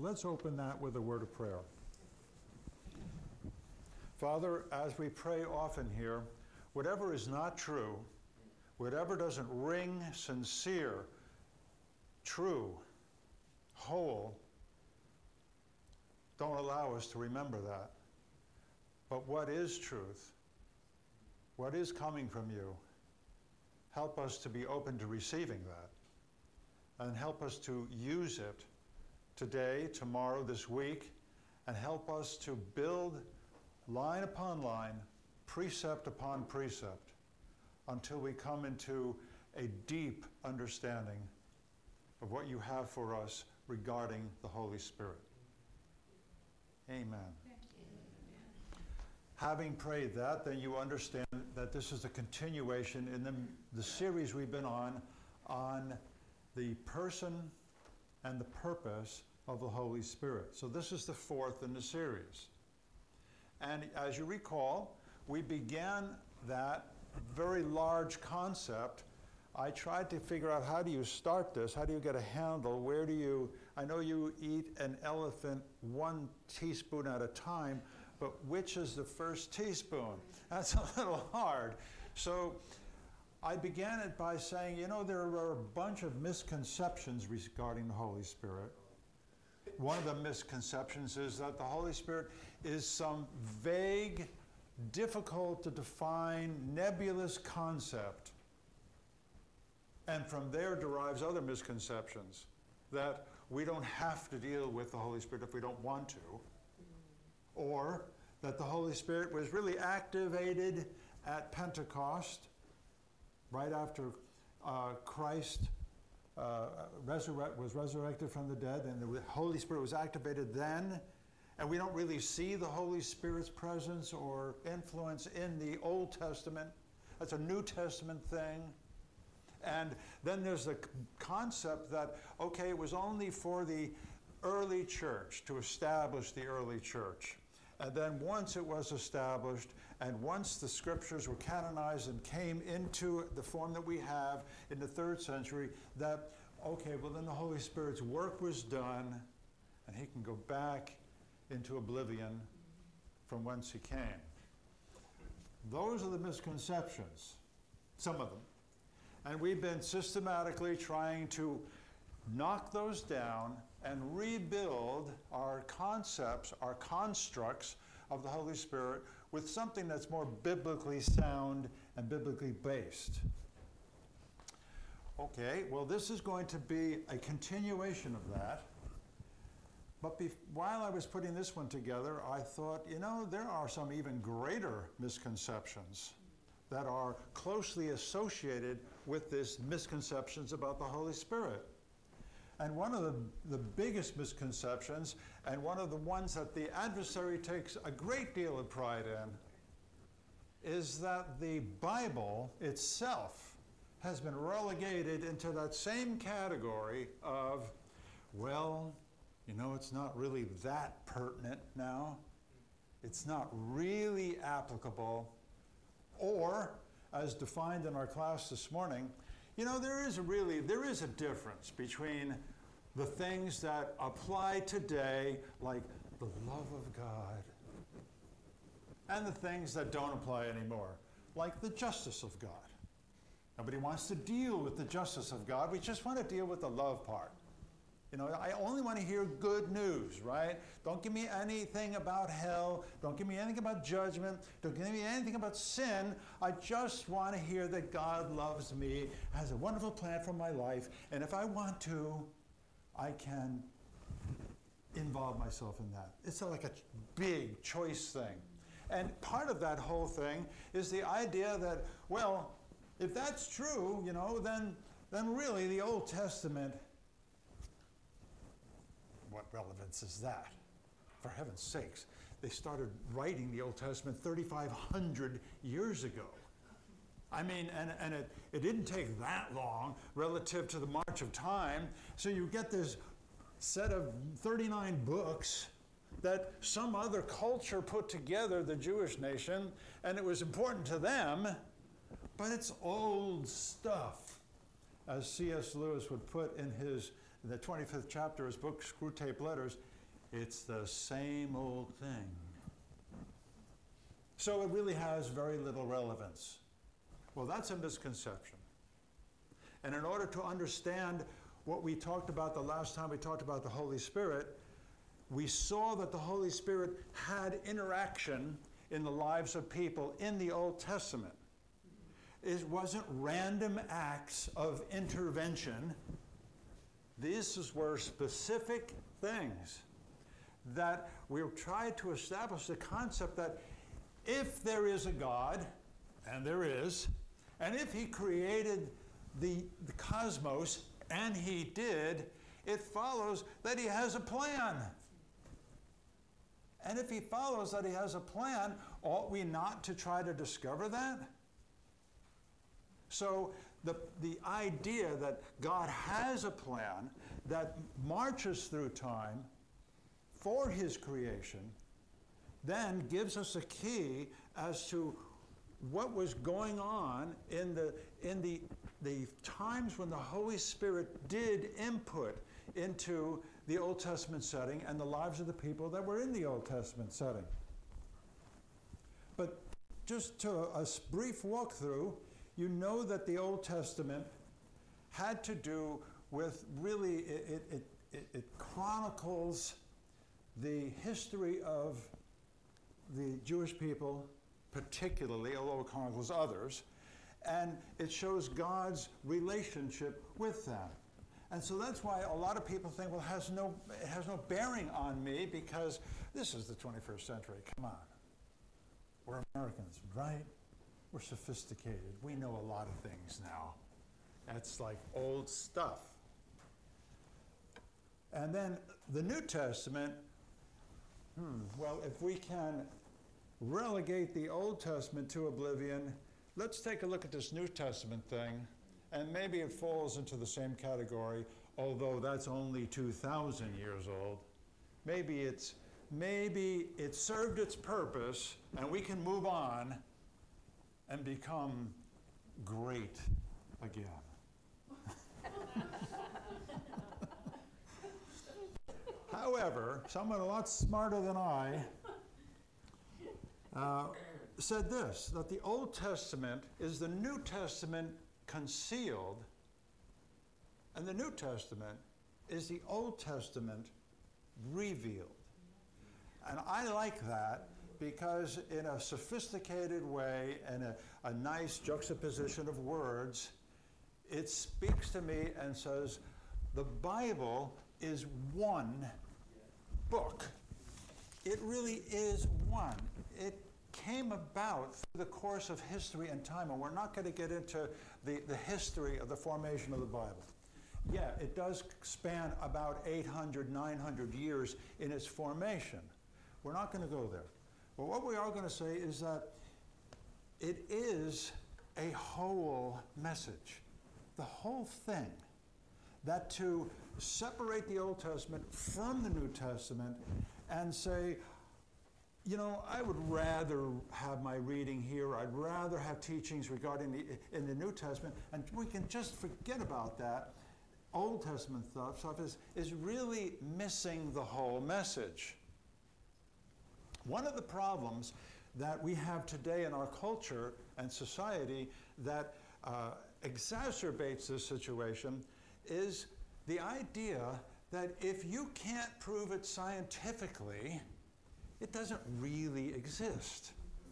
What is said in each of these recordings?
let's open that with a word of prayer. Father, as we pray often here, whatever is not true, whatever doesn't ring sincere, true, whole, don't allow us to remember that. But what is truth? What is coming from you? Help us to be open to receiving that. And help us to use it today, tomorrow, this week, and help us to build line upon line, precept upon precept, until we come into a deep understanding of what you have for us regarding the Holy Spirit. Amen. Having prayed that, then you understand that this is a continuation in the series we've been on the person and the purpose of the Holy Spirit. So this is the fourth in the series. And as you recall, we began that very large concept. I tried to figure out, how do you start this? How do you get a handle? Where do you, I know you eat an elephant 1 teaspoon at a time, but which is the first teaspoon? That's a little hard. So I began it by saying, there are a bunch of misconceptions regarding the Holy Spirit. One of the misconceptions is that the Holy Spirit is some vague, difficult to define, nebulous concept. And from there derives other misconceptions, that we don't have to deal with the Holy Spirit if we don't want to, or that the Holy Spirit was really activated at Pentecost, right after Christ was resurrected from the dead, and the Holy Spirit was activated then, and we don't really see the Holy Spirit's presence or influence in the Old Testament. That's a New Testament thing. And then there's the concept that, okay, it was only for the early church, to establish the early church. And then once it was established, and once the scriptures were canonized and came into the form that we have in the 3rd century, that, okay, well then the Holy Spirit's work was done, and he can go back into oblivion from whence he came. Those are the misconceptions, some of them. And we've been systematically trying to knock those down and rebuild our concepts, our constructs of the Holy Spirit with something that's more biblically sound and biblically based. Okay, well, this is going to be a continuation of that. But while I was putting this one together, I thought, there are some even greater misconceptions that are closely associated with these misconceptions about the Holy Spirit. And one of the biggest misconceptions, and one of the ones that the adversary takes a great deal of pride in, is that the Bible itself has been relegated into that same category of, it's not really that pertinent now. It's not really applicable. Or, as defined in our class this morning, there is a difference between the things that apply today, like the love of God, and the things that don't apply anymore, like the justice of God. Nobody wants to deal with the justice of God. We just want to deal with the love part. I only want to hear good news, right? Don't give me anything about hell. Don't give me anything about judgment. Don't give me anything about sin. I just want to hear that God loves me, has a wonderful plan for my life, and if I want to, I can involve myself in that. It's like a big choice thing. And part of that whole thing is the idea that, if that's true, then really the Old Testament, what relevance is that? For heaven's sakes, they started writing the Old Testament 3,500 years ago. I mean, and it didn't take that long relative to the march of time. So you get this set of 39 books that some other culture put together, the Jewish nation, and it was important to them, but it's old stuff, as C.S. Lewis would put in his the 25th chapter of his book, Screwtape Letters, it's the same old thing. So it really has very little relevance. Well, that's a misconception. And in order to understand what we talked about the last time we talked about the Holy Spirit, we saw that the Holy Spirit had interaction in the lives of people in the Old Testament. It wasn't random acts of intervention. These were specific things that we tried to establish the concept that if there is a God, and there is, and if he created the cosmos, and he did, it follows that he has a plan. And if he follows that he has a plan, ought we not to try to discover that? So the idea that God has a plan that marches through time for his creation then gives us a key as to what was going on in the times when the Holy Spirit did input into the Old Testament setting and the lives of the people that were in the Old Testament setting. But just to a brief walkthrough, you know that the Old Testament had to do with really, it chronicles the history of the Jewish people, particularly, although it chronicles others, and it shows God's relationship with them. And so that's why a lot of people think, well, it has no bearing on me because this is the 21st century. Come on. We're Americans, right? We're sophisticated. We know a lot of things now. That's like old stuff. And then the New Testament, well, if we can relegate the Old Testament to oblivion, let's take a look at this New Testament thing, and maybe it falls into the same category, although that's only 2,000 years old. Maybe it served its purpose, and we can move on and become great again. However, someone a lot smarter than I said this, that the Old Testament is the New Testament concealed, and the New Testament is the Old Testament revealed. And I like that because in a sophisticated way and a nice juxtaposition of words, it speaks to me and says, the Bible is one book. It really is one. It came about through the course of history and time, and we're not going to get into the history of the formation of the Bible. Yeah, it does span about 800, 900 years in its formation. We're not going to go there. But what we are going to say is that it is a whole message, the whole thing, that to separate the Old Testament from the New Testament and say, you know, I would rather have my reading here, I'd rather have teachings regarding in the New Testament, and we can just forget about that. Old Testament stuff is really missing the whole message. One of the problems that we have today in our culture and society that exacerbates this situation is the idea that if you can't prove it scientifically, it doesn't really exist.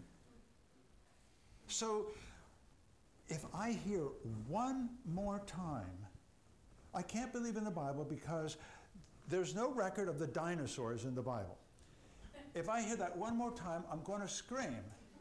So if I hear one more time, I can't believe in the Bible because there's no record of the dinosaurs in the Bible. If I hear that one more time, I'm going to scream.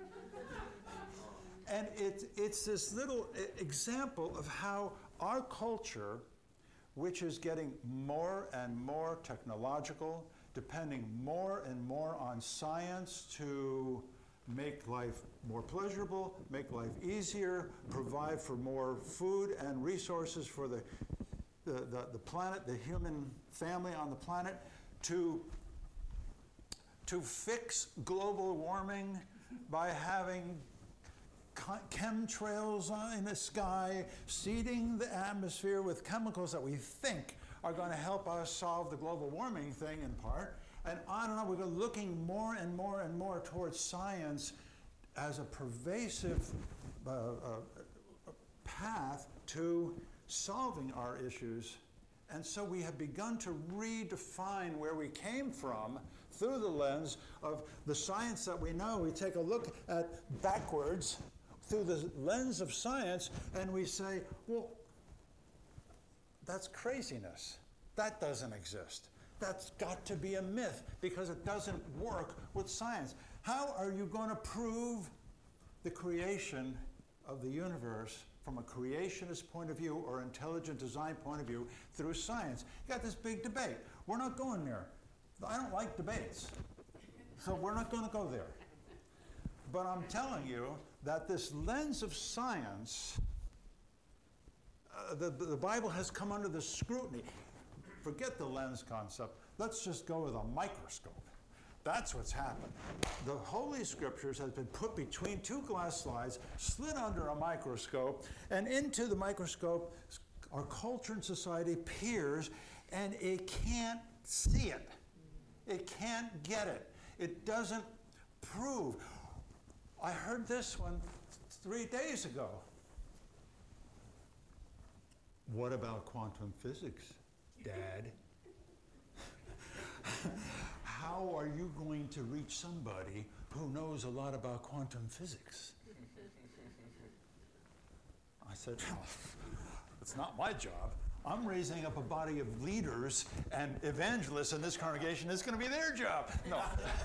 And it's this little example of how our culture, which is getting more and more technological, depending more and more on science to make life more pleasurable, make life easier, provide for more food and resources for the planet, the human family on the planet, to fix global warming by having chemtrails in the sky, seeding the atmosphere with chemicals that we think are going to help us solve the global warming thing in part. And on and on, we're looking more and more and more towards science as a pervasive path to solving our issues. And so we have begun to redefine where we came from through the lens of the science that we know. We take a look at backwards through the lens of science, and we say, well, that's craziness. That doesn't exist. That's got to be a myth because it doesn't work with science. How are you going to prove the creation of the universe from a creationist point of view or intelligent design point of view through science? You got this big debate. We're not going there. I don't like debates, so we're not going to go there. But I'm telling you that this lens of science, the Bible has come under the scrutiny. Forget the lens concept. Let's just go with a microscope. That's what's happened. The Holy Scriptures has been put between two glass slides, slid under a microscope, and into the microscope, our culture and society peers, and it can't see it. It can't get it. It doesn't prove. I heard this one 3 days ago. What about quantum physics, Dad? How are you going to reach somebody who knows a lot about quantum physics? I said, well, it's not my job. I'm raising up a body of leaders and evangelists in this congregation. It's going to be their job. No.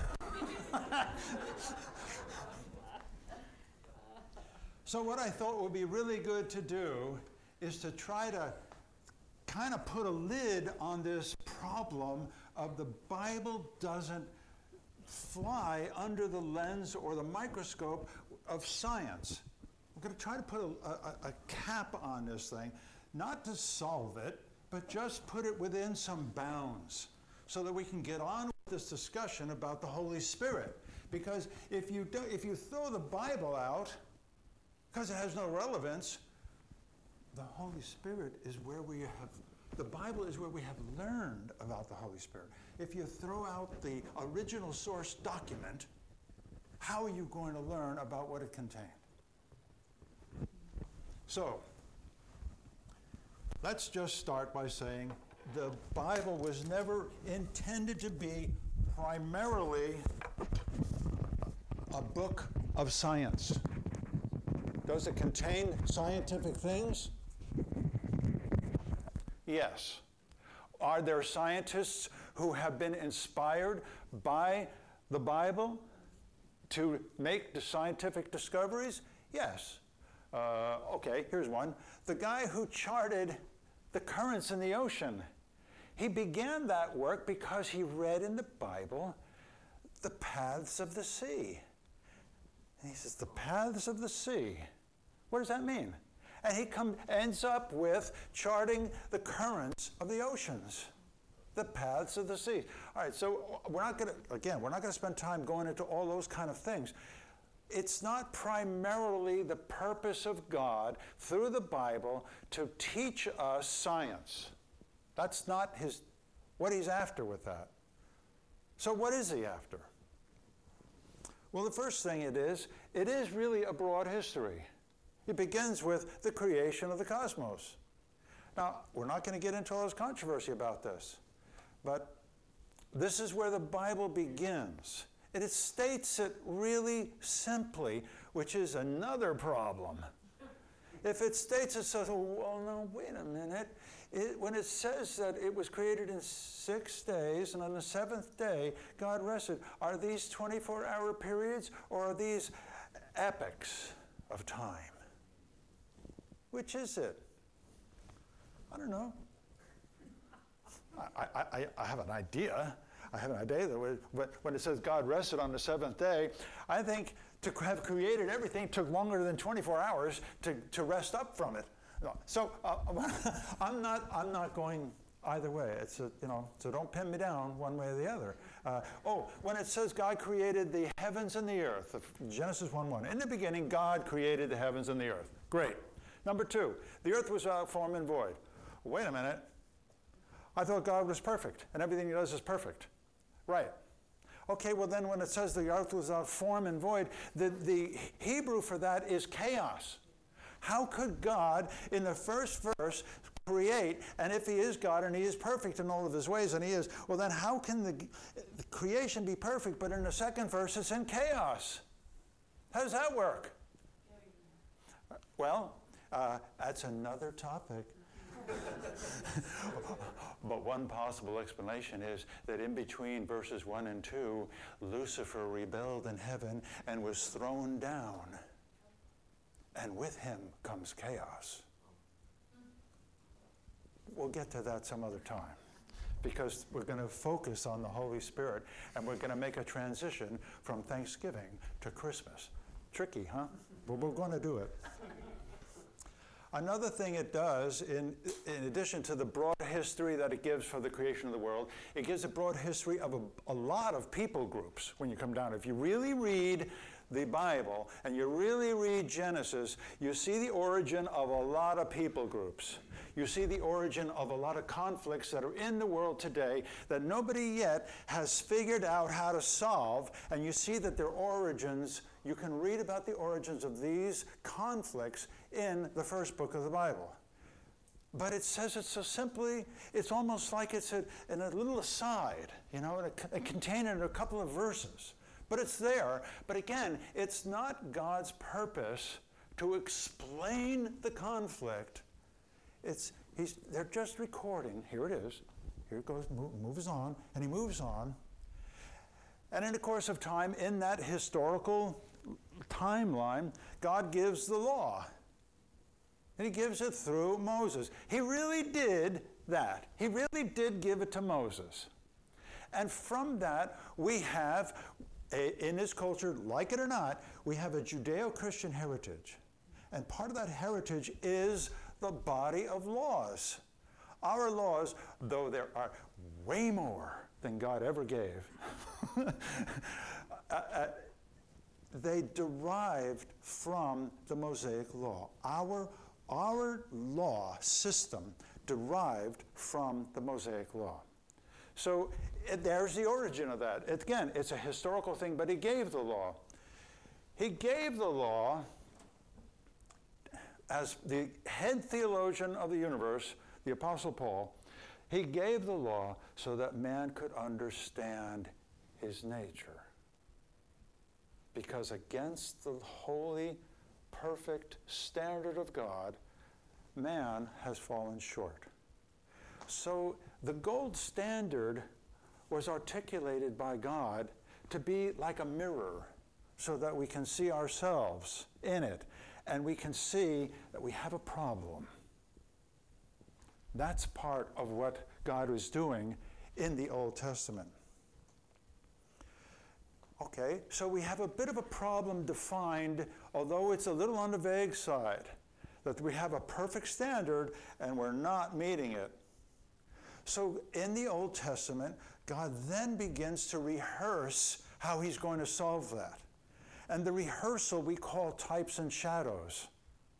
So what I thought would be really good to do is to try to kind of put a lid on this problem of the Bible doesn't fly under the lens or the microscope of science. We're going to try to put a cap on this thing, not to solve it, but just put it within some bounds so that we can get on with this discussion about the Holy Spirit. Because if you throw the Bible out, because it has no relevance, the Holy Spirit is where we have, the Bible is where we have learned about the Holy Spirit. If you throw out the original source document, how are you going to learn about what it contained? So, let's just start by saying the Bible was never intended to be primarily a book of science. Does it contain scientific things? Yes. Are there scientists who have been inspired by the Bible to make the scientific discoveries? Yes. Okay, here's one. The guy who charted the currents in the ocean, he began that work because he read in the Bible the paths of the sea. And he says, the paths of the sea. What does that mean? And he ends up with charting the currents of the oceans, the paths of the sea. All right, so we're not going to spend time going into all those kind of things. It's not primarily the purpose of God through the Bible to teach us science. That's not what he's after with that. So what is he after? Well, the first thing it is really a broad history. It begins with the creation of the cosmos. Now, we're not going to get into all this controversy about this, but this is where the Bible begins. And it states it really simply, which is another problem. If it states it so, well, no, wait a minute. When it says that it was created in 6 days, and on the seventh day, God rested, are these 24-hour periods, or are these epochs of time? Which is it? I don't know. I have an idea. I have an idea that when it says God rested on the seventh day, I think to have created everything took longer than 24 hours to rest up from it. So I'm not going either way. So don't pin me down one way or the other. When it says God created the heavens and the earth, Genesis 1:1. In the beginning, God created the heavens and the earth. Great. Number 2, the earth was without form and void. Wait a minute. I thought God was perfect, and everything he does is perfect. Right. Okay, well then when it says the earth was without form and void, the Hebrew for that is chaos. How could God, in the first verse, create, and if he is God and he is perfect in all of his ways, and he is, well then how can the creation be perfect, but in the second verse it's in chaos? How does that work? Well, that's another topic. But one possible explanation is that in between verses 1 and 2, Lucifer rebelled in heaven and was thrown down. And with him comes chaos. We'll get to that some other time, because we're going to focus on the Holy Spirit, and we're going to make a transition from Thanksgiving to Christmas. Tricky, huh? But we're going to do it. Another thing it does, in addition to the broad history that it gives for the creation of the world, it gives a broad history of a lot of people groups when you come down. If you really read the Bible and you really read Genesis, you see the origin of a lot of people groups. You see the origin of a lot of conflicts that are in the world today that nobody yet has figured out how to solve, and you see that their origins, you can read about the origins of these conflicts in the first book of the Bible. But it says it so simply, it's almost like it's in a little aside, contained in a couple of verses. But it's there. But again, it's not God's purpose to explain the conflict. They're just recording. Here it is. Here it goes, moves on, and he moves on. And in the course of time, in that historical timeline, God gives the law. And he gives it through Moses. He really did that. He really did give it to Moses. And from that, we have, in this culture, like it or not, we have a Judeo-Christian heritage. And part of that heritage is the body of laws. Our laws, though there are way more than God ever gave, they derived from the Mosaic law. Our law system derived from the Mosaic law. So there's the origin of that. Again, it's a historical thing, but he gave the law. He gave the law as the head theologian of the universe, the Apostle Paul. He gave the law so that man could understand his nature. Because against the holy, perfect standard of God, man has fallen short. So the gold standard was articulated by God to be like a mirror so that we can see ourselves in it and we can see that we have a problem. That's part of what God was doing in the Old Testament. Okay, so we have a bit of a problem defined, although it's a little on the vague side, that we have a perfect standard and we're not meeting it. So in the Old Testament, God then begins to rehearse how he's going to solve that. And the rehearsal we call types and shadows.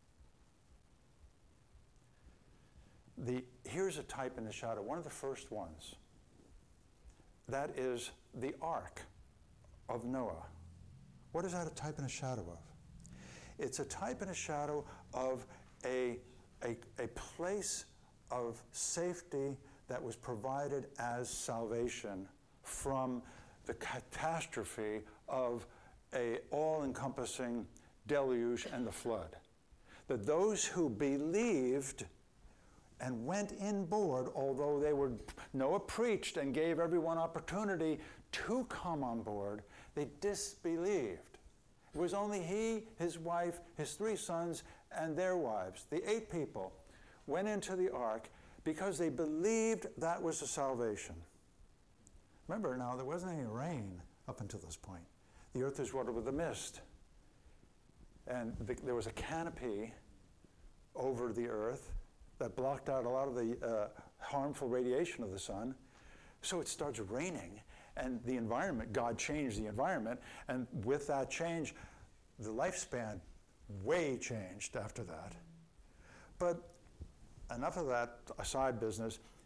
Here's a type and a shadow, one of the first ones. That is the ark of Noah. What is that a type and a shadow of? It's a type and a shadow of a place of safety that was provided as salvation from the catastrophe of a all-encompassing deluge and the flood. That those who believed and went in board, although Noah preached and gave everyone opportunity to come on board, they disbelieved. It was only he, his wife, his 3 sons, and their wives, the 8 people, went into the ark because they believed that was the salvation. Remember now, there wasn't any rain up until this point. The earth was watered with a mist. And there was a canopy over the earth that blocked out a lot of the harmful radiation of the sun. So it starts raining, and the environment, God changed the environment, and with that change, the lifespan way changed after that. But enough of that aside business.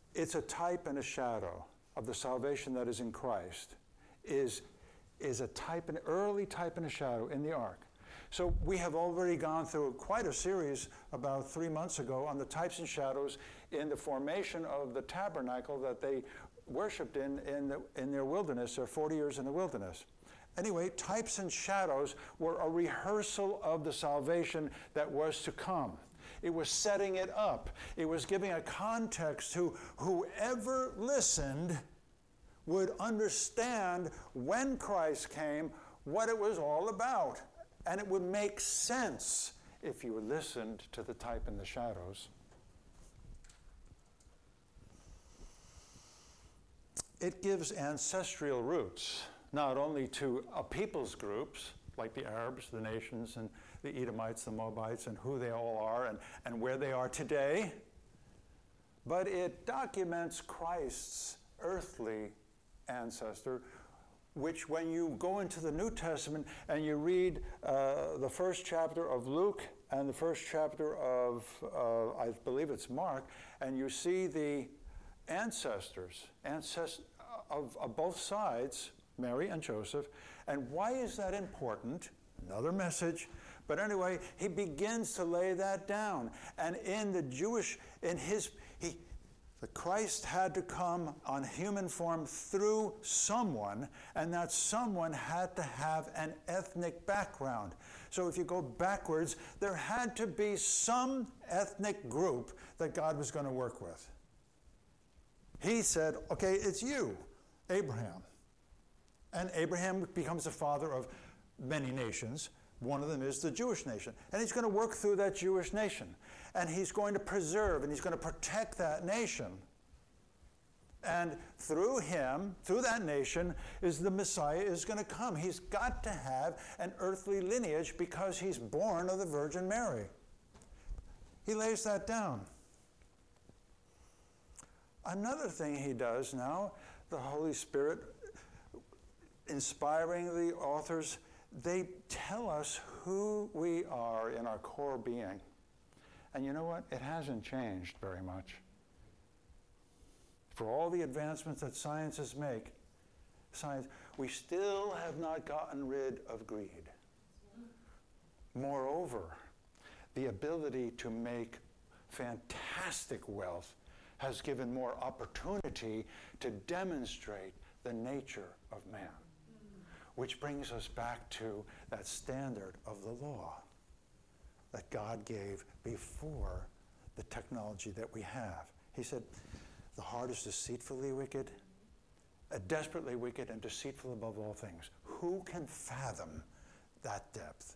it's a type and a shadow of the salvation that is in Christ, is a type, an early type and a shadow in the ark. So we have already gone through quite a series about 3 months ago on the types and shadows in the formation of the tabernacle that they worshipped in their wilderness, their 40 years in the wilderness. Anyway, types and shadows were a rehearsal of the salvation that was to come. It was setting it up. It was giving a context to whoever listened would understand when Christ came what it was all about. And it would make sense if you listened to the type and the shadows. It gives ancestral roots, not only to a people's groups, like the Arabs, the nations, and the Edomites, the Moabites, and who they all are and where they are today, but it documents Christ's earthly ancestor, which when you go into the New Testament and you read the first chapter of Luke and the first chapter of, I believe it's Mark, and you see the ancestors of both sides, Mary and Joseph. And why is that important? Another message. But anyway, he begins to lay that down. And in the the Christ had to come on human form through someone, and that someone had to have an ethnic background. So if you go backwards, there had to be some ethnic group that God was going to work with. He said, okay, it's you, Abraham. And Abraham becomes the father of many nations. One of them is the Jewish nation. And he's going to work through that Jewish nation. And he's going to preserve and he's going to protect that nation. And through him, through that nation, is the Messiah is going to come. He's got to have an earthly lineage because he's born of the Virgin Mary. He lays that down. Another thing he does now, the Holy Spirit inspiring the authors, they tell us who we are in our core being. And you know what? It hasn't changed very much. For all the advancements that scientists make, we still have not gotten rid of greed. Moreover, the ability to make fantastic wealth has given more opportunity to demonstrate the nature of man. Which brings us back to that standard of the law that God gave before the technology that we have. He said, the heart is deceitfully wicked, desperately wicked and deceitful above all things. Who can fathom that depth?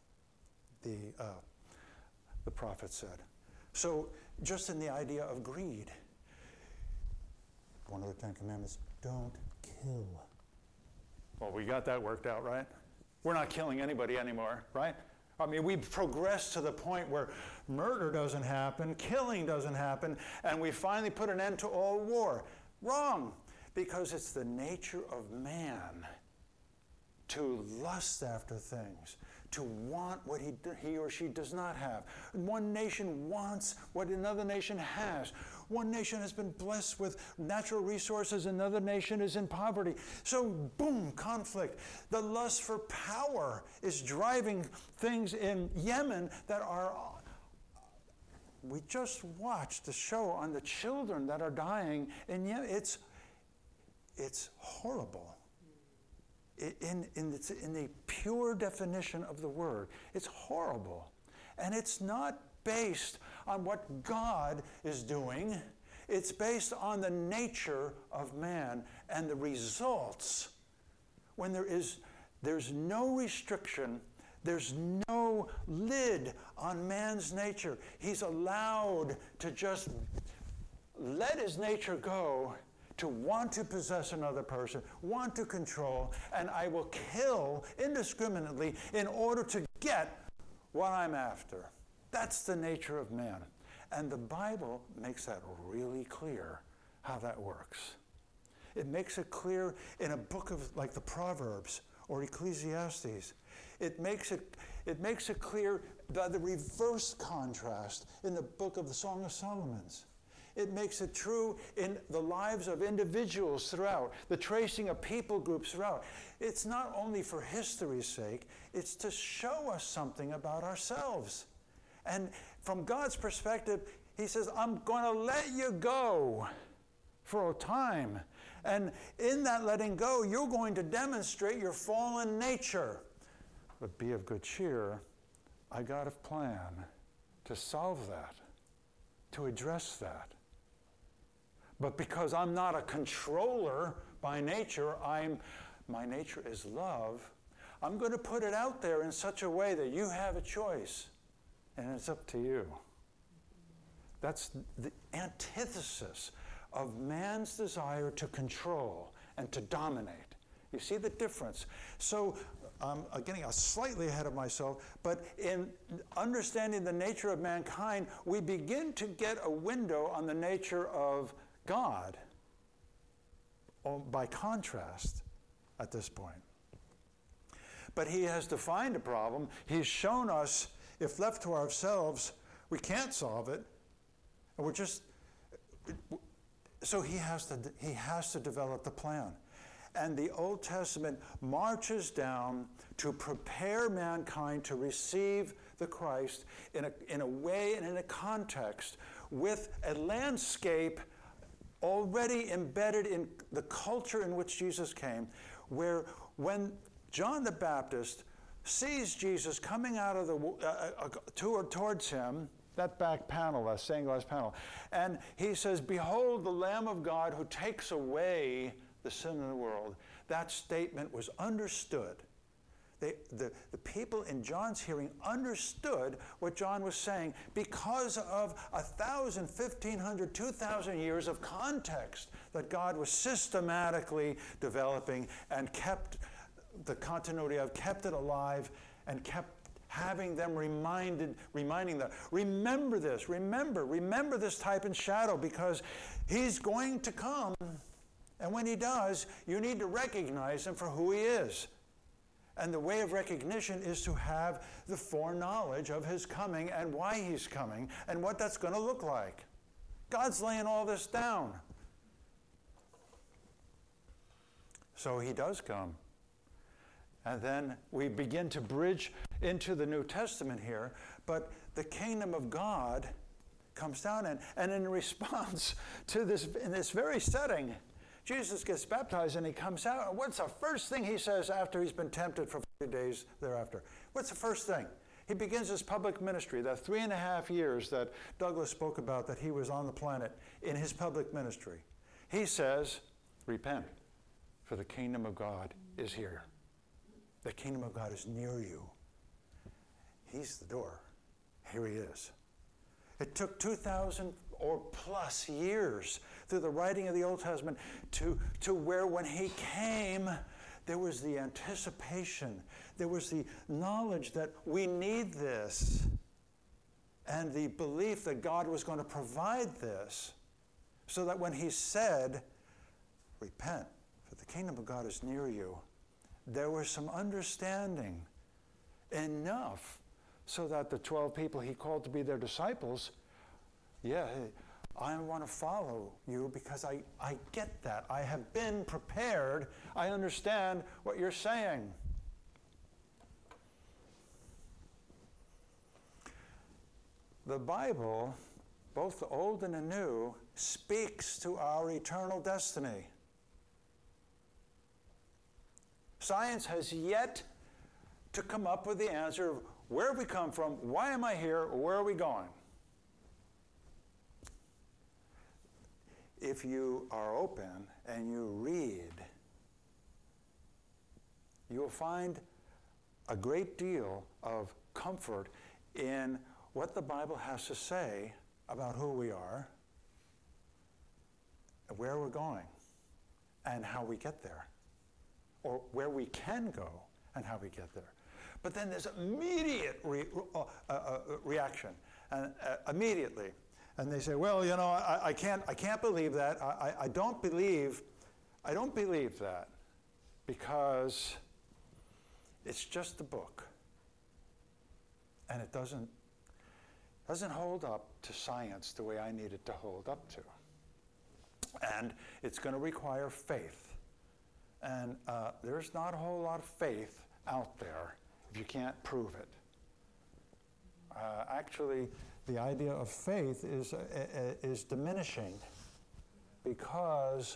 The prophet said. So just in the idea of greed, one of the Ten Commandments, don't kill. Well, we got that worked out, right? We're not killing anybody anymore, right? I mean, we've progressed to the point where murder doesn't happen, killing doesn't happen, and we finally put an end to all war. Wrong, because it's the nature of man to lust after things, to want what he or she does not have. One nation wants what another nation has. One nation has been blessed with natural resources, another nation is in poverty. So, boom, conflict. The lust for power is driving things in Yemen that are... We just watched the show on the children that are dying in Yemen. It's horrible. In the pure definition of the word, it's horrible. And it's not based on what God is doing. It's based on the nature of man and the results. When there's no restriction, there's no lid on man's nature. He's allowed to just let his nature go, to want to possess another person, want to control, and I will kill indiscriminately in order to get what I'm after. That's the nature of man. And the Bible makes that really clear how that works. It makes it clear in a book of like the Proverbs or Ecclesiastes. It makes it clear by the reverse contrast in the book of the Song of Solomon. It makes it true in the lives of individuals throughout, the tracing of people groups throughout. It's not only for history's sake, it's to show us something about ourselves. And from God's perspective, he says, I'm going to let you go for a time. And in that letting go, you're going to demonstrate your fallen nature. But be of good cheer. I got a plan to solve that, to address that. But because I'm not a controller by nature, my nature is love, I'm going to put it out there in such a way that you have a choice. And it's up to you. That's the antithesis of man's desire to control and to dominate. You see the difference? So, I'm getting slightly ahead of myself, but in understanding the nature of mankind, we begin to get a window on the nature of God, by contrast, at this point. But he has defined a problem. He's shown us, if left to ourselves, we can't solve it. And we're just... So he has to develop the plan. And the Old Testament marches down to prepare mankind to receive the Christ in a way and in a context with a landscape already embedded in the culture in which Jesus came, where when John the Baptist sees Jesus coming out of towards him, that back panel, that stained glass panel, and he says, "Behold the Lamb of God who takes away the sin of the world." That statement was understood. The people in John's hearing understood what John was saying because of 1,000, 1,500, 2,000 years of context that God was systematically developing and kept the continuity of, kept it alive, and kept having them reminding them, remember this, remember this type and shadow, because he's going to come. And when he does, you need to recognize him for who he is. And the way of recognition is to have the foreknowledge of his coming and why he's coming and what that's going to look like. God's laying all this down. So he does come. And then we begin to bridge into the New Testament here, but the kingdom of God comes down, and in response to this, in this very setting, Jesus gets baptized and he comes out. And what's the first thing he says after he's been tempted for 40 days thereafter? What's the first thing? He begins his public ministry, that 3.5 years that Douglas spoke about that he was on the planet in his public ministry. He says, repent, for the kingdom of God is here. The kingdom of God is near you. He's the door. Here he is. It took 2,000 or plus years through the writing of the Old Testament to where when he came, there was the anticipation, there was the knowledge that we need this, and the belief that God was going to provide this, so that when he said, repent, for the kingdom of God is near you, there was some understanding, enough so that the 12 people he called to be their disciples, I want to follow you because I get that. I have been prepared. I understand what you're saying. The Bible, both the Old and the New, speaks to our eternal destiny. Science has yet to come up with the answer of where have we come from, why am I here, or where are we going? If you are open and you read, you will find a great deal of comfort in what the Bible has to say about who we are, where we're going, and how we get there, or where we can go and how we get there. But then there's immediate reaction, and immediately. And they say, well, you know, I can't believe that. I don't believe that because it's just a book. And it doesn't, doesn't hold up to science the way I need it to hold up to. And it's going to require faith. And there's not a whole lot of faith out there if you can't prove it. Actually, the idea of faith is diminishing because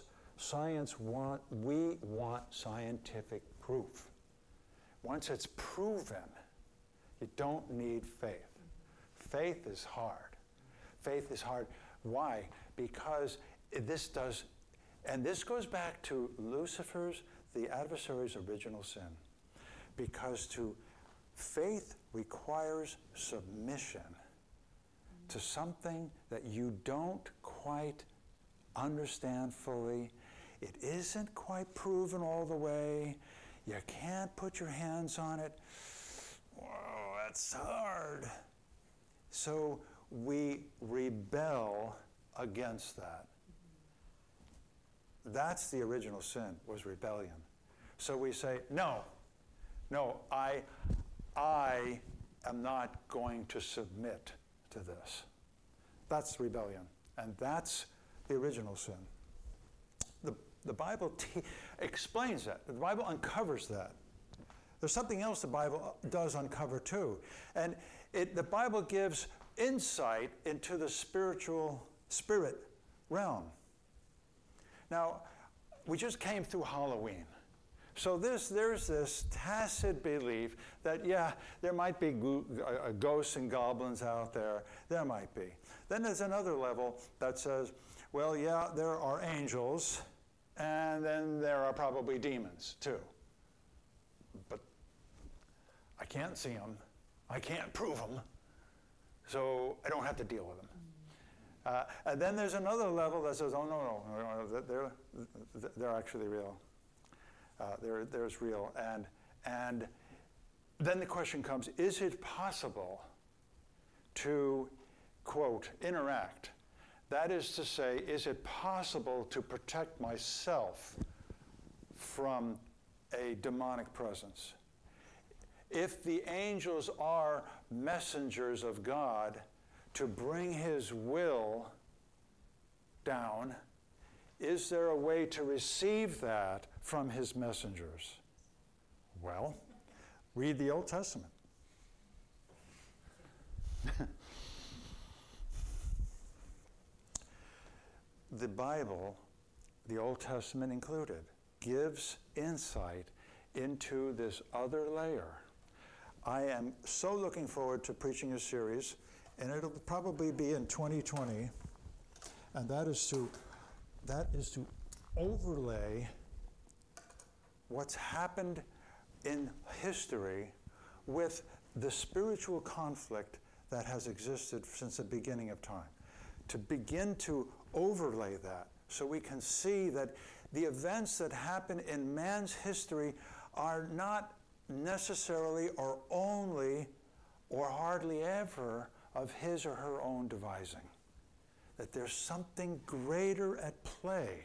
we want scientific proof. Once it's proven, you don't need faith. Faith is hard. Faith is hard. Why? Because this goes back to Lucifer's, the adversary's original sin. Because faith requires submission to something that you don't quite understand fully. It isn't quite proven all the way. You can't put your hands on it. Whoa, that's hard. So we rebel against that. That's the original sin, was rebellion. So we say, no, I am not going to submit to this. That's rebellion, and that's the original sin. The Bible explains that. The Bible uncovers that. There's something else the Bible does uncover too. And the Bible gives insight into the spirit realm. Now, we just came through Halloween. So there's this tacit belief that, yeah, there might be ghosts and goblins out there. There might be. Then there's another level that says, well, yeah, there are angels, and then there are probably demons too. But I can't see them. I can't prove them. So I don't have to deal with them. And then there's another level that says, oh, no, they're actually real. There's real. And then the question comes, is it possible to, quote, interact? That is to say, is it possible to protect myself from a demonic presence? If the angels are messengers of God to bring his will down, is there a way to receive that from his messengers? Well, read the Old Testament. The Bible, the Old Testament included, gives insight into this other layer. I am so looking forward to preaching a series, and it'll probably be in 2020, and that is to overlay what's happened in history with the spiritual conflict that has existed since the beginning of time. To begin to overlay that so we can see that the events that happen in man's history are not necessarily or only or hardly ever of his or her own devising. That there's something greater at play.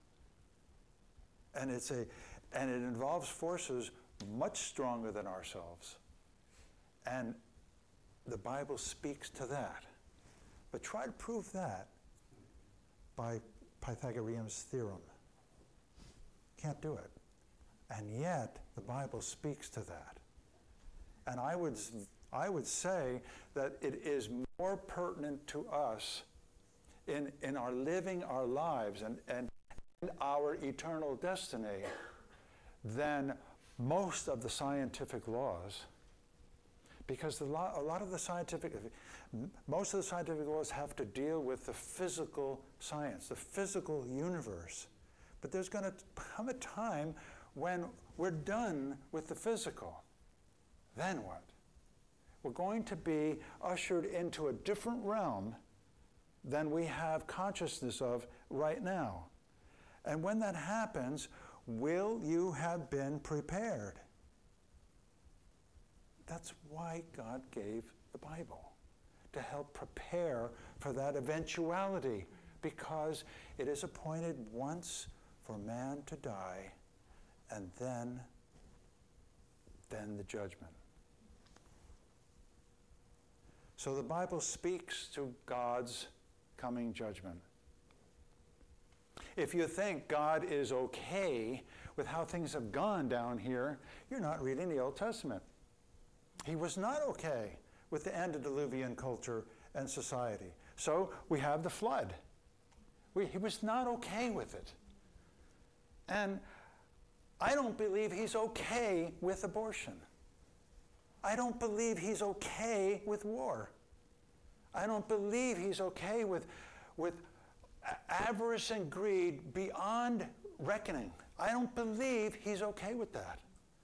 And it involves forces much stronger than ourselves. And the Bible speaks to that. But try to prove that by Pythagorean's theorem. Can't do it. And yet, the Bible speaks to that. And I would say that it is more pertinent to us in our living our lives and our eternal destiny than most of the scientific laws. Because most of the scientific laws have to deal with the physical science, the physical universe. But there's going to come a time when we're done with the physical. Then what? We're going to be ushered into a different realm than we have consciousness of right now. And when that happens, will you have been prepared? That's why God gave the Bible, to help prepare for that eventuality, because it is appointed once for man to die, and then the judgment. So the Bible speaks to God's coming judgment. If you think God is okay with how things have gone down here, you're not reading the Old Testament. He was not okay with the antediluvian culture and society. So we have the flood. He was not okay with it. And I don't believe he's okay with abortion. I don't believe he's okay with war. I don't believe he's okay with avarice and greed beyond reckoning. I don't believe he's okay with that.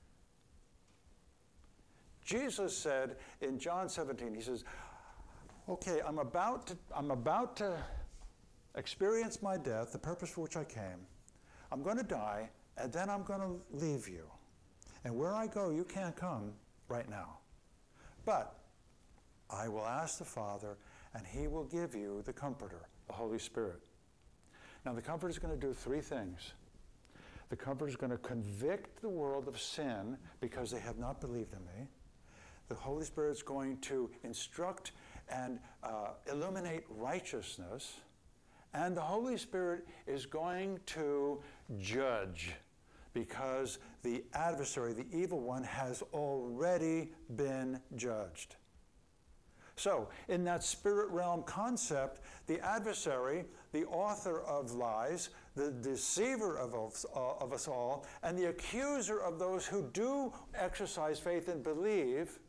Jesus said in John 17, he says, okay, I'm about to experience my death, the purpose for which I came. I'm going to die, and then I'm going to leave you. And where I go, you can't come right now. But I will ask the Father, and he will give you the Comforter, the Holy Spirit. Now, the Comforter is going to do three things. The Comforter is going to convict the world of sin because they have not believed in me. The Holy Spirit is going to instruct and illuminate righteousness. And the Holy Spirit is going to judge because the adversary, the evil one, has already been judged. So, in that spirit realm concept, the adversary, the author of lies, the deceiver of us all, and the accuser of those who do exercise faith and believe,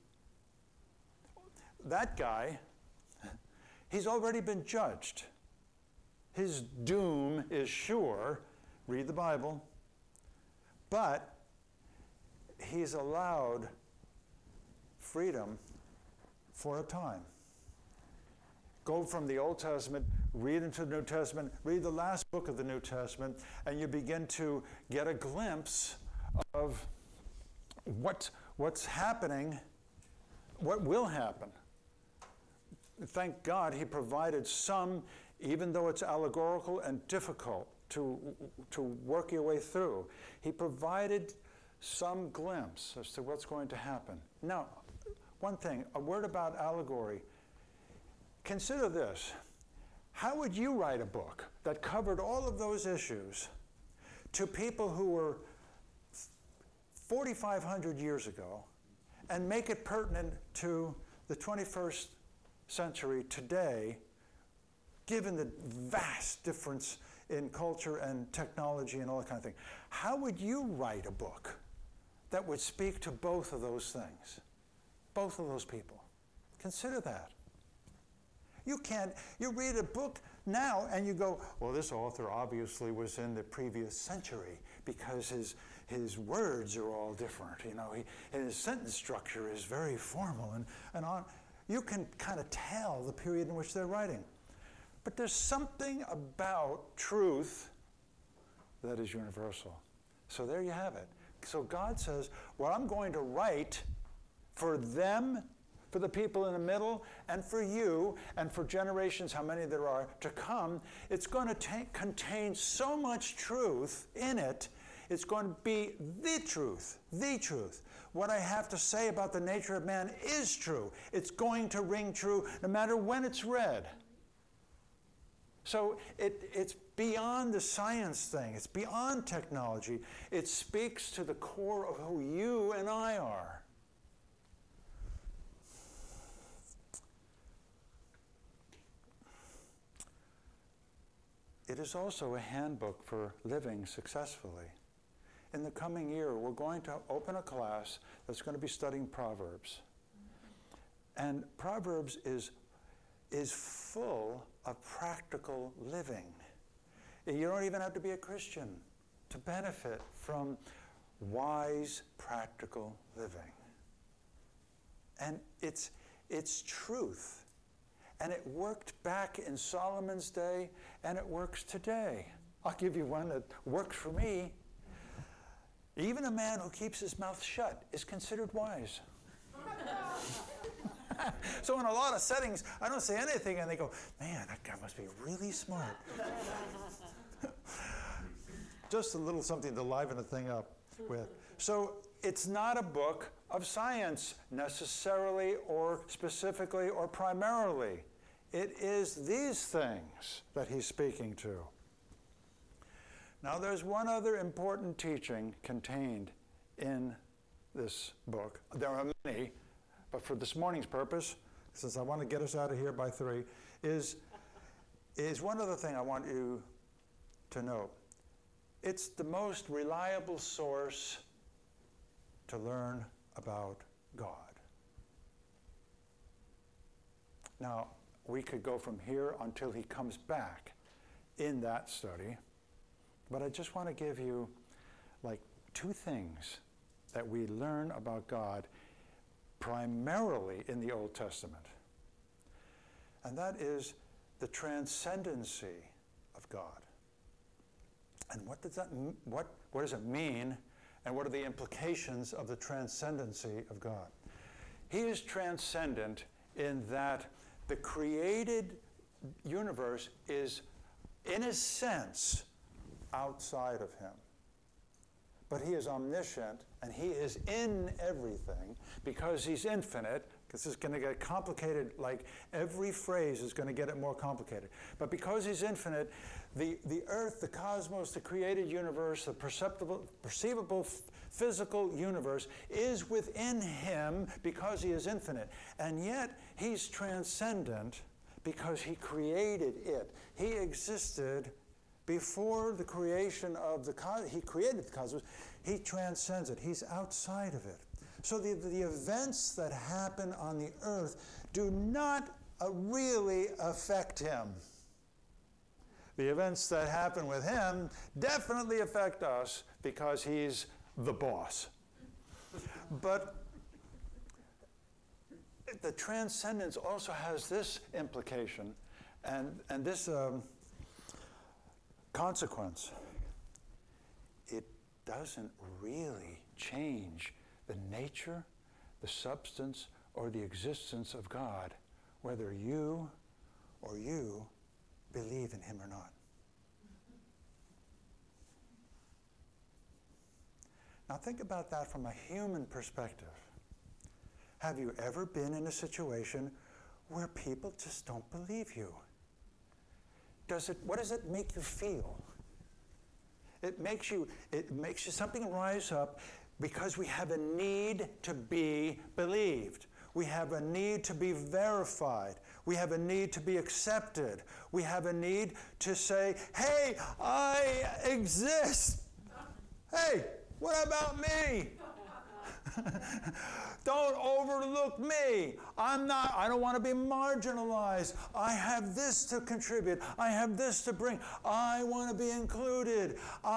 that guy, he's already been judged. His doom is sure. Read the Bible. But he's allowed freedom for a time. Go from the Old Testament, read into the New Testament, read the last book of the New Testament, and you begin to get a glimpse of what's happening, what will happen. Thank God he provided some, even though it's allegorical and difficult to work your way through. He provided some glimpse as to what's going to happen. Now, one thing, a word about allegory. Consider this. How would you write a book that covered all of those issues to people who were 4,500 years ago and make it pertinent to the 21st century today, given the vast difference in culture and technology and all that kind of thing? How would you write a book that would speak to both of those things? Both of those people. Consider that. You read a book now and you go, well, this author obviously was in the previous century because his words are all different. And his sentence structure is very formal and on. You can kind of tell the period in which they're writing. But there's something about truth that is universal. So there you have it. So God says, what I'm going to write for them, for the people in the middle, and for you, and for generations, how many there are to come, it's going to contain so much truth in it. It's going to be the truth, the truth. What I have to say about the nature of man is true. It's going to ring true no matter when it's read. So it's beyond the science thing. It's beyond technology. It speaks to the core of who you and I are. It is also a handbook for living successfully. In the coming year, we're going to open a class that's going to be studying Proverbs. And Proverbs is full of practical living. You don't even have to be a Christian to benefit from wise, practical living. And it's truth. And it worked back in Solomon's day, and it works today. I'll give you one that works for me. Even a man who keeps his mouth shut is considered wise. So in a lot of settings, I don't say anything, and they go, man, that guy must be really smart. Just a little something to liven the thing up with. So it's not a book of science necessarily or specifically or primarily. It is these things that he's speaking to. Now there's one other important teaching contained in this book. There are many, but for this morning's purpose, since I want to get us out of here by 3, is one other thing I want you to know. It's the most reliable source to learn about God. Now, we could go from here until he comes back in that study, but I just want to give you like 2 things that we learn about God primarily in the Old Testament. And that is the transcendency of God. And what does it mean, and what are the implications of the transcendency of God? He is transcendent in that the created universe is, in a sense, outside of him. But he is omniscient, and he is in everything because he's infinite. This is going to get complicated, like every phrase is going to get it more complicated. But because he's infinite, the earth, the cosmos, the created universe, the perceivable physical universe is within him because he is infinite. And yet, he's transcendent because he created it. He existed before the creation of the cosmos. He created the cosmos. He transcends it. He's outside of it. So the events that happen on the earth do not really affect him. The events that happen with him definitely affect us because he's the boss. But the transcendence also has this implication and this consequence. It doesn't really change the nature, the substance, or the existence of God, whether you believe in him or not. Now think about that from a human perspective. Have you ever been in a situation where people just don't believe you? What does it make you feel? It makes you something rise up because we have a need to be believed. We have a need to be verified. We have a need to be accepted. We have a need to say, hey, I exist. Hey, what about me? Don't overlook me. I don't want to be marginalized. I have this to contribute. I have this to bring. I want to be included.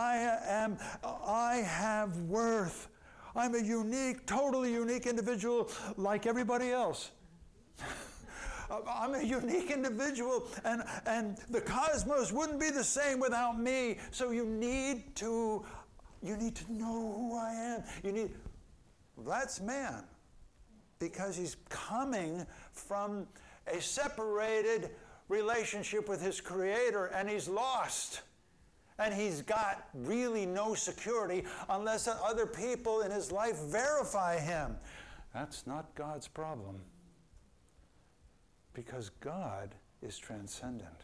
I have worth. I'm a unique, totally unique individual like everybody else. I'm a unique individual, and the cosmos wouldn't be the same without me. So you need to know who I am. That's man, because he's coming from a separated relationship with his Creator, and he's lost. And he's got really no security unless other people in his life verify him. That's not God's problem, because God is transcendent.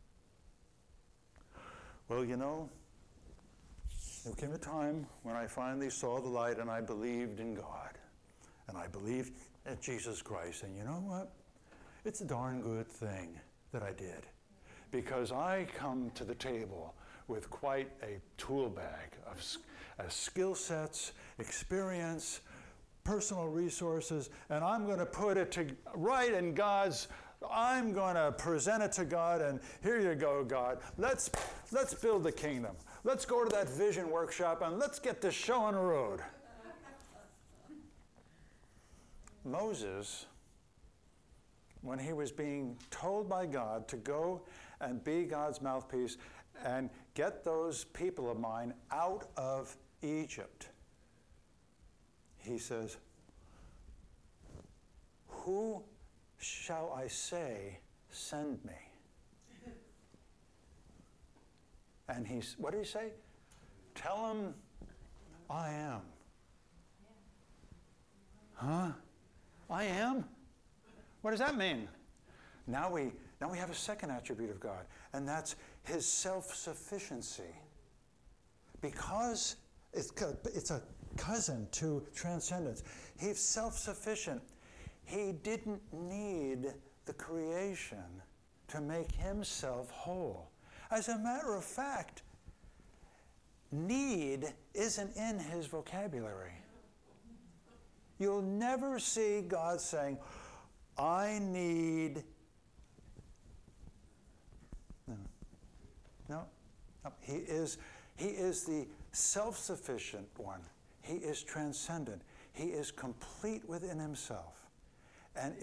Well, there came a time when I finally saw the light and I believed in God. And I believed in Jesus Christ. And you know what? It's a darn good thing that I did. Because I come to the table with quite a tool bag of skill sets, experience, personal resources, and I'm going to put it right in God's. I'm going to present it to God, and here you go, God. Let's build the kingdom. Let's go to that vision workshop, and let's get this show on the road. Moses, when he was being told by God to go and be God's mouthpiece and get those people of mine out of Egypt, he says, who shall I say send me? And what did he say? Tell him I am Huh? I am? What does that mean? Now we have a second attribute of God, and that's his self-sufficiency. Because it's a cousin to transcendence. He's self-sufficient. He didn't need the creation to make himself whole. As a matter of fact, need isn't in his vocabulary. You'll never see God saying, I need... No. He is the self-sufficient one. He is transcendent. He is complete within himself. And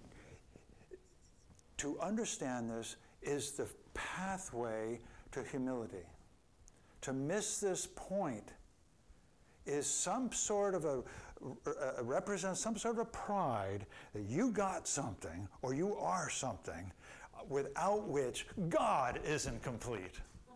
to understand this is the pathway to humility. To miss this point is some sort of represents some sort of a pride that you got something or you are something without which God isn't complete.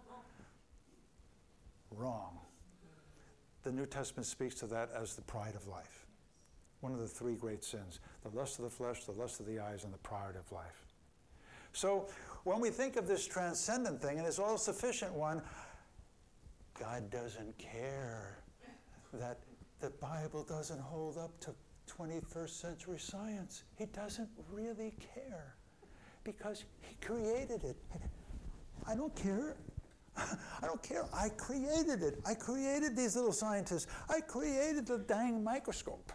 Wrong. The New Testament speaks to that as the pride of life. One of the three great sins: the lust of the flesh, the lust of the eyes, and the pride of life. So when we think of this transcendent thing and this all-sufficient one, God doesn't care that the Bible doesn't hold up to 21st century science. He doesn't really care because he created it. I don't care. I don't care. I created it. I created these little scientists. I created the dang microscope.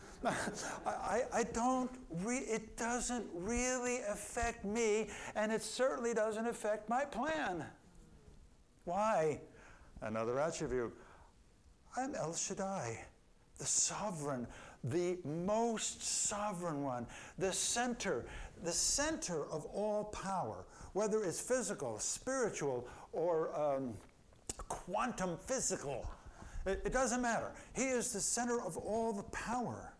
It doesn't really affect me, and it certainly doesn't affect my plan. Why? Another attribute. I'm El Shaddai, the sovereign, the most sovereign one, the center of all power, whether it's physical, spiritual, or quantum physical. It doesn't matter. He is the center of all the power.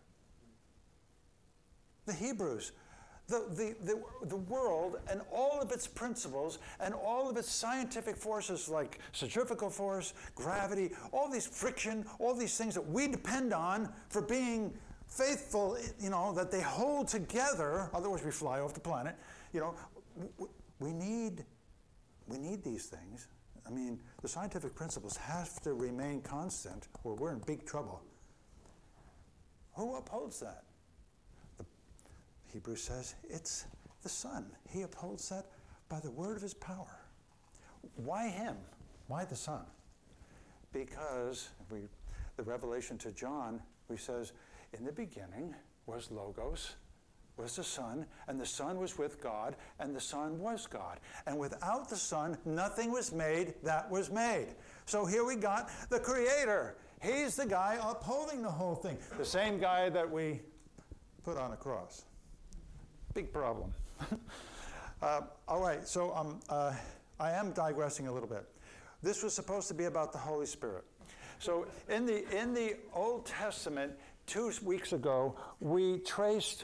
The Hebrews, the world and all of its principles and all of its scientific forces like centrifugal force, gravity, all these friction, all these things that we depend on for being faithful, that they hold together, otherwise we fly off the planet. We need these things. I mean, the scientific principles have to remain constant or we're in big trouble. Who upholds that? Hebrews says it's the Son. He upholds that by the word of his power. Why him? Why the Son? Because the revelation to John, he says, in the beginning was Logos, was the Son, and the Son was with God, and the Son was God. And without the Son, nothing was made that was made. So here we got the Creator. He's the guy upholding the whole thing. The same guy that we put on a cross. Big problem. All right, so I am digressing a little bit. This was supposed to be about the Holy Spirit. So in the Old Testament, 2 weeks ago, we traced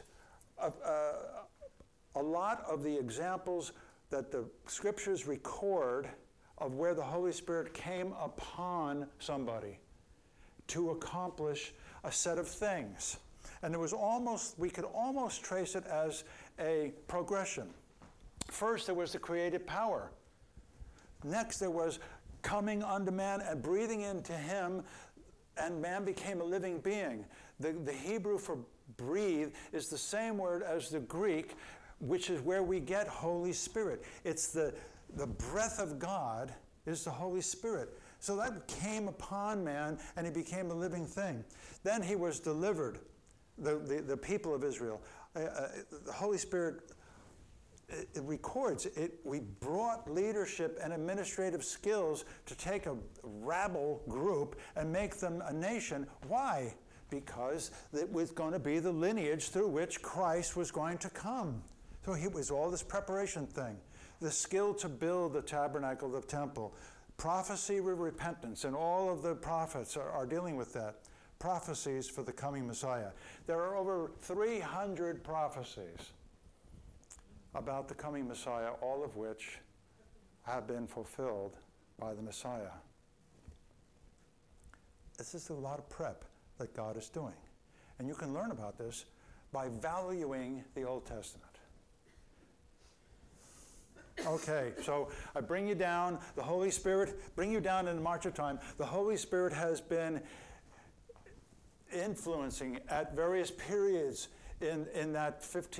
a lot of the examples that the Scriptures record of where the Holy Spirit came upon somebody to accomplish a set of things. And we could almost trace it as a progression. First, there was the creative power. Next, there was coming unto man and breathing into him, and man became a living being. The Hebrew for breathe is the same word as the Greek, which is where we get Holy Spirit. It's the breath of God is the Holy Spirit. So that came upon man, and he became a living thing. Then he was delivered. The people of Israel. The Holy Spirit, it records. We brought leadership and administrative skills to take a rabble group and make them a nation. Why? Because it was going to be the lineage through which Christ was going to come. So it was all this preparation thing. The skill to build the tabernacle, the temple. Prophecy with repentance, and all of the prophets are dealing with that. Prophecies for the coming Messiah. There are over 300 prophecies about the coming Messiah, all of which have been fulfilled by the Messiah. This is a lot of prep that God is doing. And you can learn about this by valuing the Old Testament. Okay, so I bring you down, the Holy Spirit, bring you down in the march of time. The Holy Spirit has been influencing at various periods in that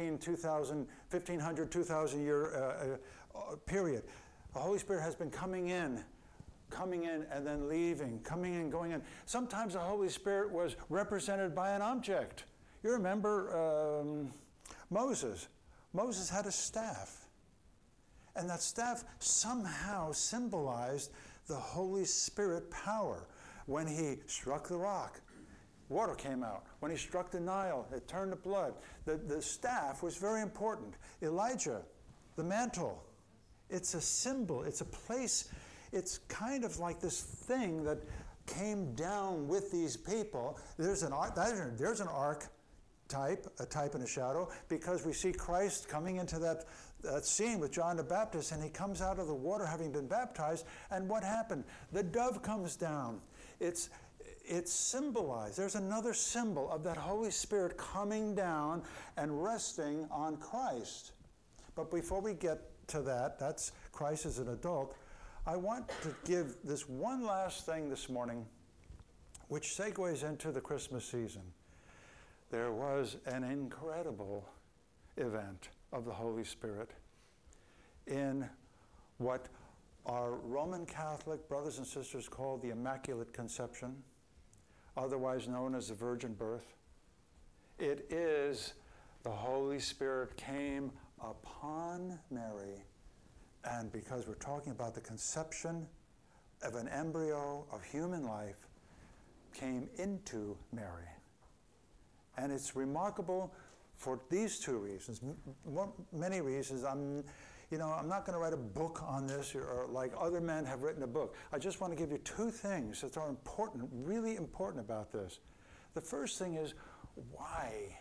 1500, 2,000 year period. The Holy Spirit has been coming in and then leaving, coming in, going in. Sometimes the Holy Spirit was represented by an object. You remember Moses. Moses had a staff. And that staff somehow symbolized the Holy Spirit power. When he struck the rock, water came out. When he struck the Nile, it turned to blood. The staff was very important. Elijah, the mantle, it's a symbol, it's a place, it's kind of like this thing that came down with these people. There's an archetype, a type and a shadow, because we see Christ coming into that scene with John the Baptist, and he comes out of the water having been baptized, and what happened? The dove comes down. It's symbolized. There's another symbol of that Holy Spirit coming down and resting on Christ. But before we get to that, that's Christ as an adult, I want to give this one last thing this morning, which segues into the Christmas season. There was an incredible event of the Holy Spirit in what our Roman Catholic brothers and sisters call the Immaculate Conception, otherwise known as the virgin birth. It is the Holy Spirit came upon Mary, and because we're talking about the conception of an embryo of human life, came into Mary. And it's remarkable for these two reasons, many reasons. I'm not going to write a book on this or like other men have written a book. I just want to give you two things that are important, really important about this. The first thing is, why?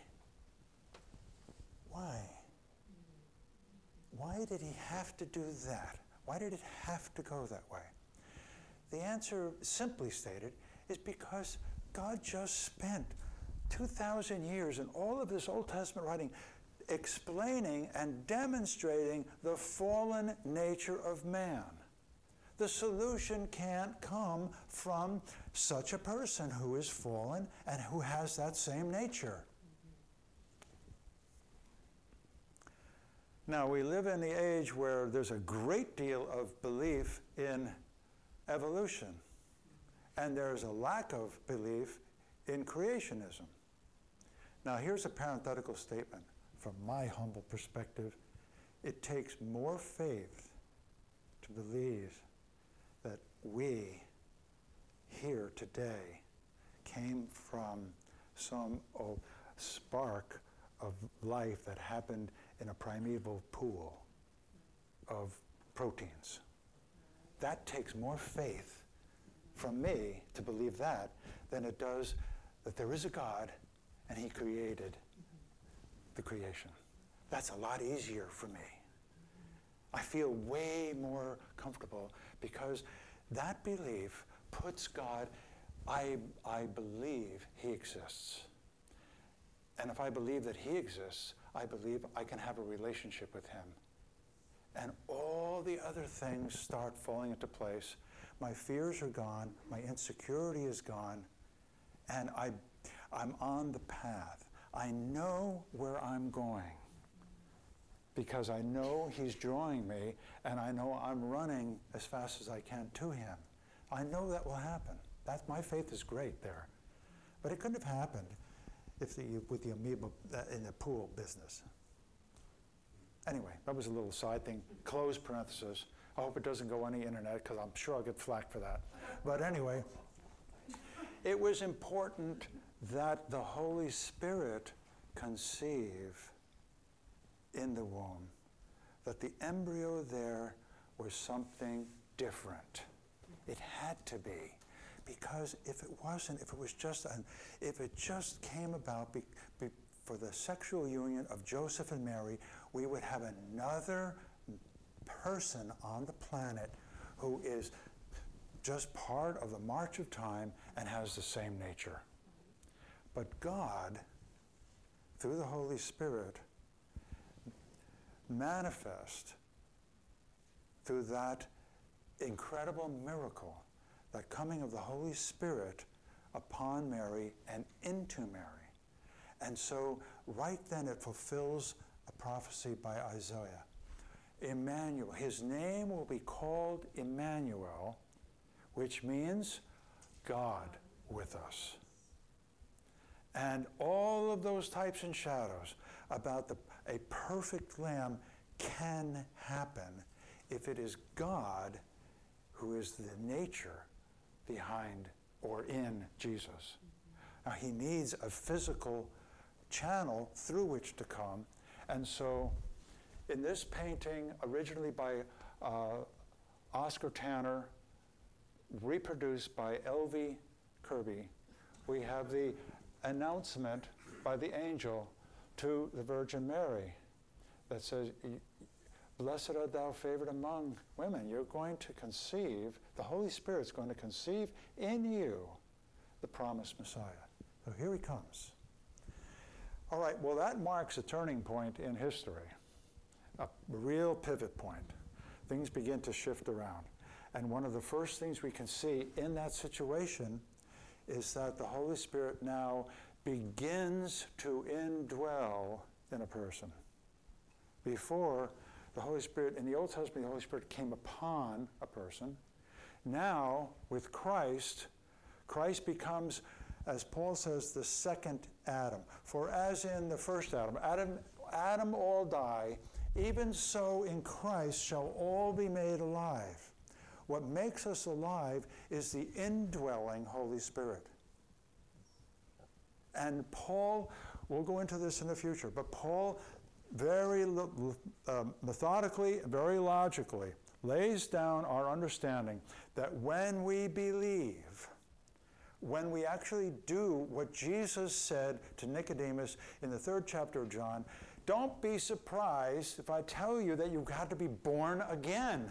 Why? Why did he have to do that? Why did it have to go that way? The answer, simply stated, is because God just spent 2,000 years in all of this Old Testament writing explaining and demonstrating the fallen nature of man. The solution can't come from such a person who is fallen and who has that same nature. Now, we live in the age where there's a great deal of belief in evolution, and there's a lack of belief in creationism. Now, here's a parenthetical statement. From my humble perspective, it takes more faith to believe that we here today came from some spark of life that happened in a primeval pool of proteins. That takes more faith from me to believe that than it does that there is a God and he created the creation. That's a lot easier for me. I feel way more comfortable because that belief puts God, I believe he exists. And if I believe that he exists, I believe I can have a relationship with him. And all the other things start falling into place. My fears are gone, my insecurity is gone, and I'm on the path. I know where I'm going because I know he's drawing me, and I know I'm running as fast as I can to him. I know that will happen. My faith is great there. But it couldn't have happened with the amoeba in the pool business. Anyway, that was a little side thing. Close parenthesis. I hope it doesn't go on the internet because I'm sure I'll get flack for that. But anyway, it was important that the Holy Spirit conceive in the womb, that the embryo there was something different. It had to be, because if it wasn't, if it just came about for the sexual union of Joseph and Mary, we would have another person on the planet who is just part of the march of time and has the same nature. But God, through the Holy Spirit, manifest through that incredible miracle, that coming of the Holy Spirit upon Mary and into Mary. And so right then it fulfills a prophecy by Isaiah. Emmanuel, his name will be called Emmanuel, which means God with us. And all of those types and shadows about a perfect lamb can happen if it is God who is the nature behind or in Jesus. Now, he needs a physical channel through which to come. And so in this painting, originally by Oscar Tanner, reproduced by L.V. Kirby, we have the announcement by the angel to the Virgin Mary that says, "Blessed art thou, favored among women." You're going to conceive, the Holy Spirit's going to conceive in you the promised Messiah. So here he comes. All right, well, that marks a turning point in history, a real pivot point. Things begin to shift around. And one of the first things we can see in that situation is that the Holy Spirit now begins to indwell in a person. Before, the Holy Spirit, in the Old Testament, the Holy Spirit came upon a person. Now, with Christ, Christ becomes, as Paul says, the second Adam. For as in the first Adam all die, even so in Christ shall all be made alive. What makes us alive is the indwelling Holy Spirit. And Paul, we'll go into this in the future, but Paul very methodically, very logically lays down our understanding that when we believe, when we actually do what Jesus said to Nicodemus in the 3rd chapter of John, don't be surprised if I tell you that you've got to be born again.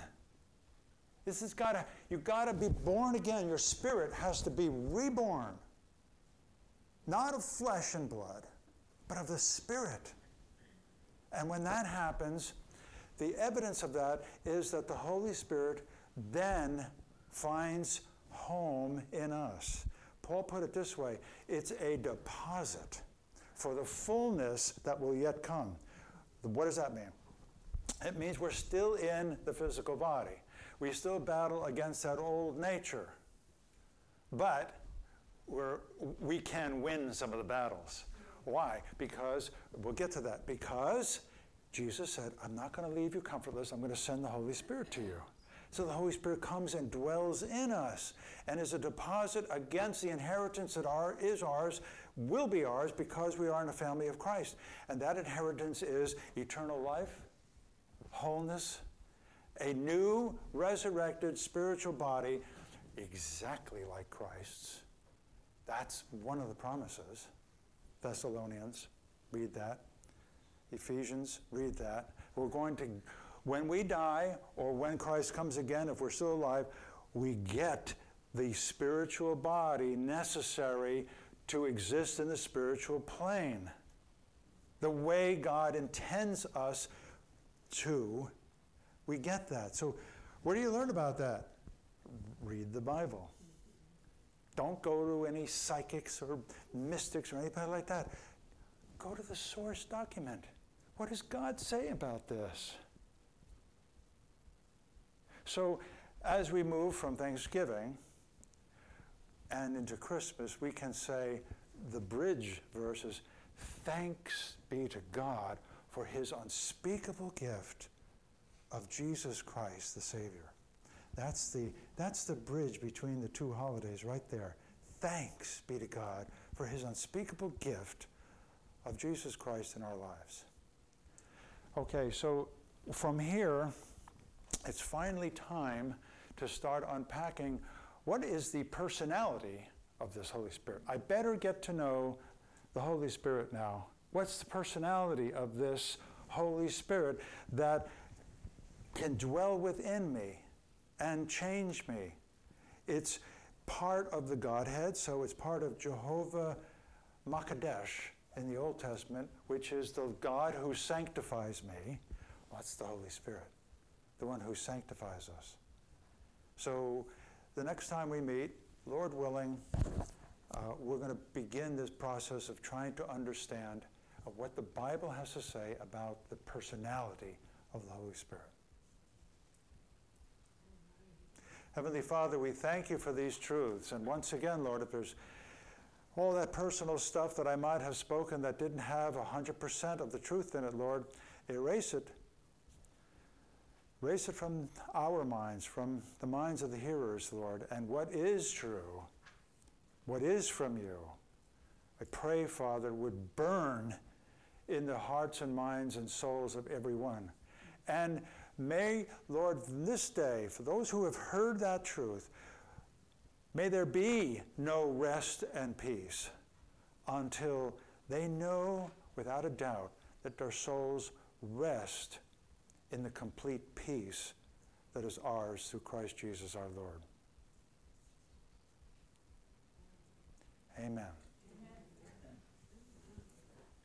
You've got to be born again. Your spirit has to be reborn. Not of flesh and blood, but of the Spirit. And when that happens, the evidence of that is that the Holy Spirit then finds home in us. Paul put it this way, it's a deposit for the fullness that will yet come. What does that mean? It means we're still in the physical body. We still battle against that old nature. But we can win some of the battles. Why? Because, we'll get to that, because Jesus said, I'm not going to leave you comfortless, I'm going to send the Holy Spirit to you. So the Holy Spirit comes and dwells in us and is a deposit against the inheritance that is ours, will be ours, because we are in the family of Christ. And that inheritance is eternal life, wholeness, a new resurrected spiritual body exactly like Christ's. That's one of the promises. Thessalonians, read that. Ephesians, read that. We're going to, when we die or when Christ comes again, if we're still alive, we get the spiritual body necessary to exist in the spiritual plane. The way God intends us to, we get that. So where do you learn about that? Read the Bible. Don't go to any psychics or mystics or anything like that. Go to the source document. What does God say about this? So as we move from Thanksgiving and into Christmas, we can say the bridge verse is, thanks be to God for his unspeakable gift of Jesus Christ, the Savior. That's the bridge between the two holidays right there. Thanks be to God for his unspeakable gift of Jesus Christ in our lives. Okay, so from here, it's finally time to start unpacking what is the personality of this Holy Spirit. I better get to know the Holy Spirit now. What's the personality of this Holy Spirit that can dwell within me and change me? It's part of the Godhead, so it's part of Jehovah Makadesh in the Old Testament, which is the God who sanctifies me. Well, that's the Holy Spirit, the one who sanctifies us. So the next time we meet, Lord willing, we're going to begin this process of trying to understand what the Bible has to say about the personality of the Holy Spirit. Heavenly Father, we thank you for these truths. And once again, Lord, if there's all that personal stuff that I might have spoken that didn't have 100% of the truth in it, Lord, erase it. Erase it from our minds, from the minds of the hearers, Lord. And what is true, what is from you, I pray, Father, would burn in the hearts and minds and souls of everyone. And may, Lord, this day, for those who have heard that truth, may there be no rest and peace until they know without a doubt that their souls rest in the complete peace that is ours through Christ Jesus our Lord. Amen.